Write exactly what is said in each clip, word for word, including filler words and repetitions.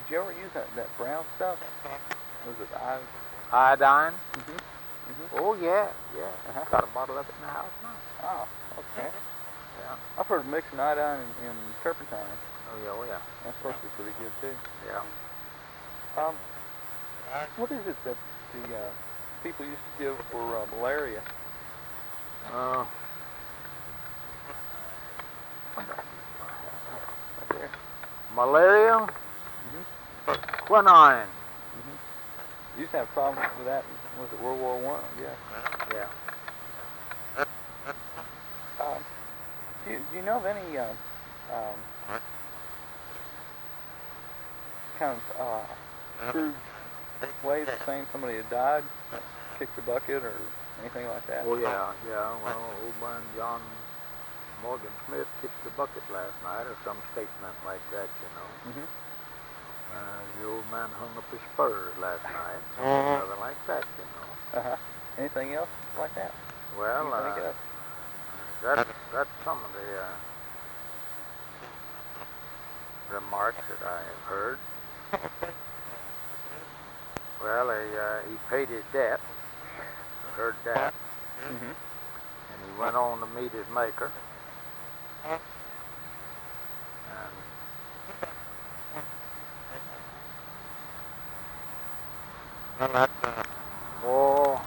you ever use that, that brown stuff? Was it I? Iodine? Mm-hmm. Mm-hmm. Oh, yeah, yeah. Uh-huh. Got a bottle of it in the house now. Oh, okay. Yeah. I've heard of mixing iodine and, and turpentine. Oh, yeah, oh, yeah. That's supposed to be pretty good, too. Yeah. Um, what is it that the uh, people used to give for uh, malaria? Uh, Right there. malaria? Mm-hmm. Quinine. Mm-hmm. You used to have problems with that, was it World War One? Yeah. Yeah. Um, do, you, do you know of any um, um, kind of uh, true ways of saying somebody had died, kicked the bucket, or anything like that? Oh, yeah, yeah. Well, old man John Morgan Smith kicked the bucket last night, or some statement like that, you know. Mm-hmm. Uh, the old man hung up his spurs last night, something like that, you know. Uh-huh. Anything else like that? Well, uh, that, that's some of the uh, remarks that I have heard. Well, he, uh, he paid his debt. I heard that. Mm-hmm. And he went on to meet his maker. And well, that's, uh, oh,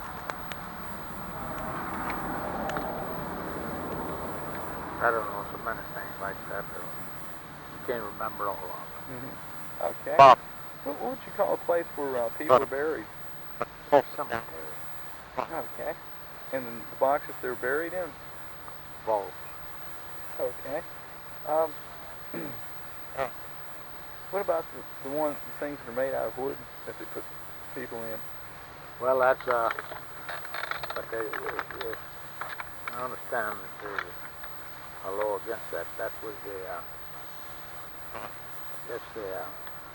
I don't know, so many things like that. You can't remember all of them. Mm-hmm. Okay. Bob. What, what would you call a place where uh, people are buried? Cemetery. Okay. And then the boxes they're buried in? Vaults. Okay. Um, what about the, the ones, the things that are made out of wood that they put people in? Well, that's, uh, but they, uh, uh, I understand that there's a law against that. That was the, uh, that's the, uh,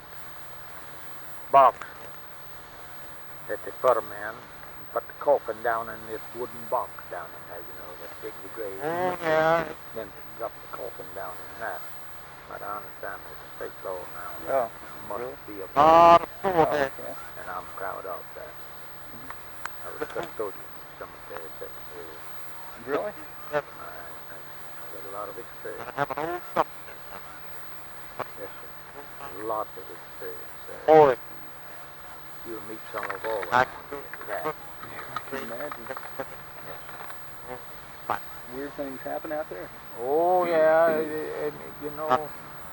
box that they put them in, and put the coffin down in this wooden box down in there, you know, that dig the grave. Oh, yeah. Then drop the coffin down in that. But I understand there's a state law now. Oh, must really? be a Oh, okay. And I'm proud of that. Mm-hmm. I was custodian of the cemetery seven years. Really? I, I, I got a lot of experience. Yes, sir. Lots of experience. Uh, Oh, you'll meet some of all of them. That. I can imagine. Yes. Weird things happen out there. Oh, yeah, and, and you know,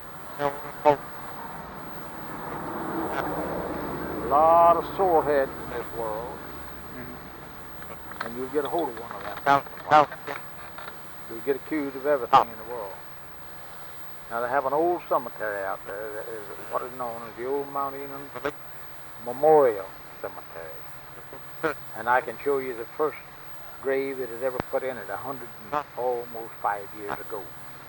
a lot of sore heads in this world, mm-hmm. and you'll get a hold of one of them. You'll get accused of everything in the world. Now, they have an old cemetery out there that is what is known as the Old Mount Enon Memorial Cemetery. And I can show you the first grave that is ever put in it, a hundred and almost five years ago.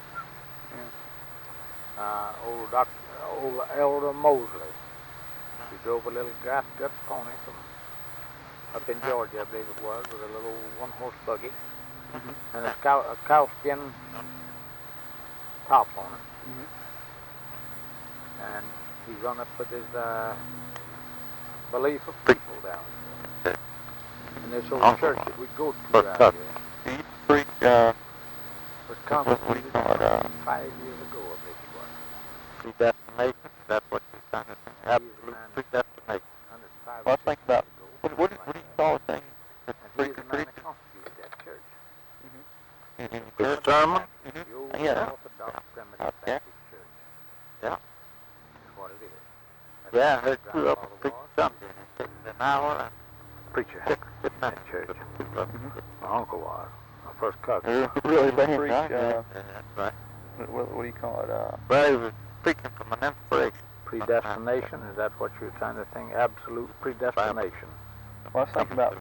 Yeah. Uh, old Doctor, old Elder Mosley. He drove a little grass-gut pony from up in Georgia, I believe it was, with a little one-horse buggy, mm-hmm. and a, cow, a cowskin top on it. Mm-hmm. And he run up with his uh, belief of people down there. And this old church that we go to out here was constituted five years ago, I think it was. Predestination, that's what you're trying to say. Absolute predestination. Well, think about, what, what, what do you call a thing? And he is the man that constituted that church. Mm-hmm. Good sermon? The old Yeah. Orthodox Primitive Okay. Baptist Church. Yeah. That's what it is. That's Yeah, what they grew up and preached Sunday. An hour and preacher six, six that minutes. church. Mm-hmm. My uncle was. My first cousin. Really bad, Preach, right? uh, Yeah, that's right. What, what do you call it? Uh, Well, he was preaching from an inspiration. Predestination, is that what you're trying to think? Absolute predestination. well, I was thinking about